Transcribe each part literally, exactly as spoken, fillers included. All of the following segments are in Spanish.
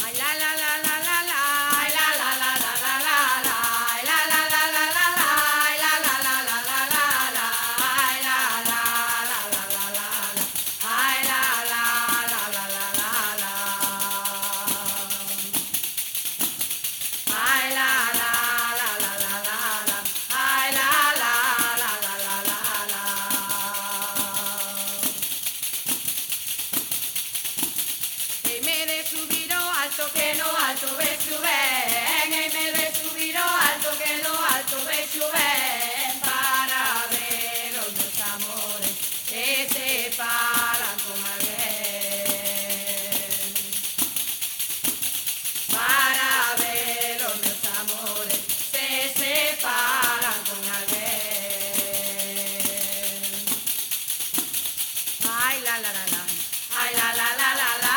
Que no alto ve suben, y me de subir alto, que no alto ve suben, para ver los dos amores que se paran con alguien, para ver los dos amores que se separan con alguien. Ay la la la la, ay la la la la la.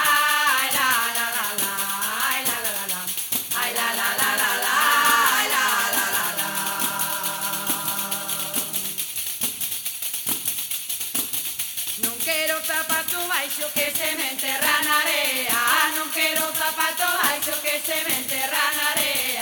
Non quero zapato baixo que se me enterra na area, non quero zapato baixo que se me enterra na area.